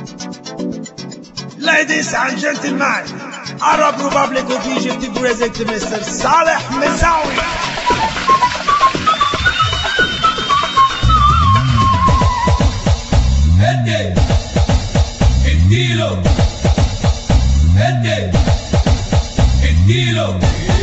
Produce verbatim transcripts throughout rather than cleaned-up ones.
Ladies and gentlemen, Arab Republic of Egypt present Mister Saleh Messaoui. ادي اديله ادي اديله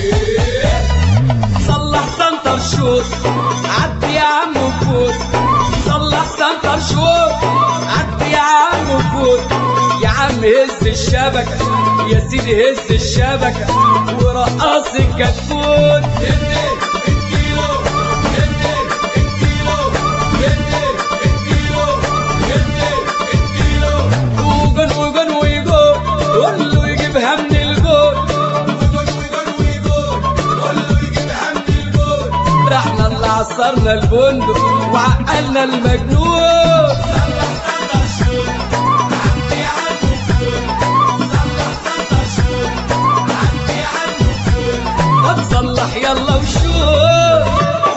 صلح سنتر شوت عدي يا عم وفوت صلح سنتر شوت عدي يا عم وفوت يا عم هز الشبكة يا سيدي هز الشبكة ورقص الكتكوت ادي اديله ادي اديله ادي اديله ادي اديله وجن وجن ويجول قول له يجيبها من الجول وجن وجن ويجول قول له يجيبها من الجول رحنا اللي عصرنا البندق وعقلنا المجنون صلح يلا وشوف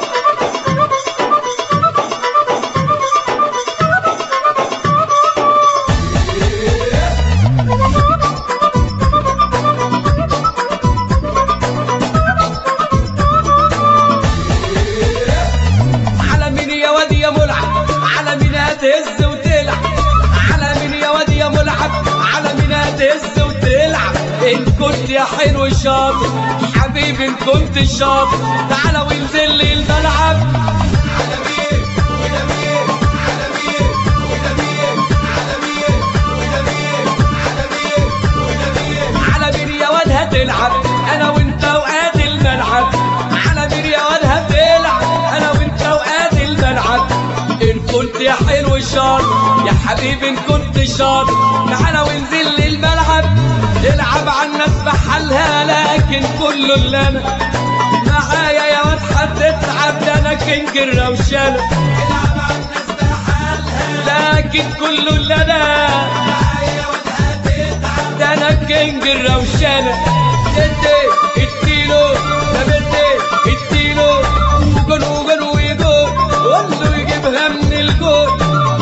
على مين يا واد يا ملعب على مين هتهز وتلعب على مين يا واد يا ملعب على مين هتهز وتلعب ان كنت يا حلو شاطر حبيبي ان كنت شاطر تعالى وانزل لي الملعب على مين وده مين على مين وده مين على مين وده مين على مين وده مين على مين يا واد هتلعب انا وانت وقاد الملعب على مين يا واد هتلعب انا وانت وقاد الملعب ان كنت يا حلو شاطر يا حبيبي ان كنت شاطر تعالى وانزل لي الملعب العب على الناس بحالها لكن كله اللي انا معايا يا واد هتتعب ده انا كينج الروشنه العب على الناس بحالها لكن كله اللي انا معايا يا واد هتتعب ده انا كينج الروشنه ادي اديله ده بدي اديله وجن وجن ويجول قول له يجيبها من الجول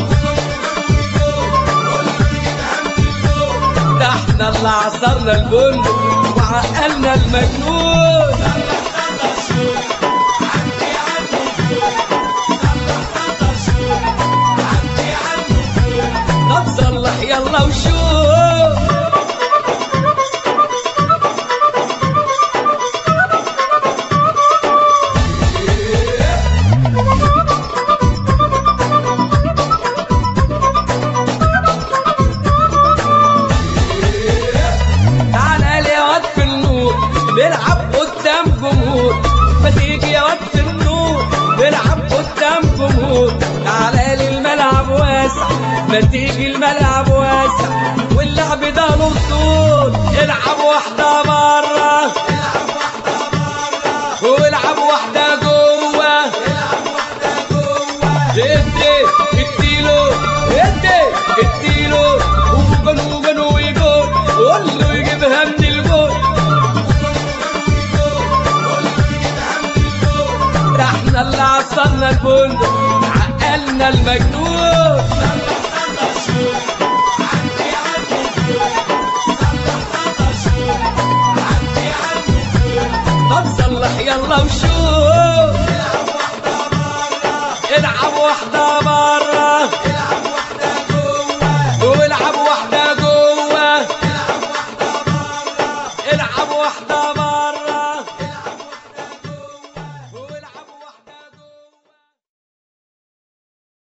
ده احنا اللي عصرنا البندق وعقلنا المجنون طب صلح يلا وشوف نلعب قدام جمهور ما تيجي يا واد في النور نلعب قدام جمهور تعالى لي الملعب واسع ما تيجي الملعب واسع واللعب ده له طول العب واحدة بره العب واحدة بره والعب واحدة جوه العب واحدة جوه ادي اديله ادي اديله وجن وجن ويجول قول له يجيبها من الجول احنا اللي عصرنا البندق عقلنا المجنون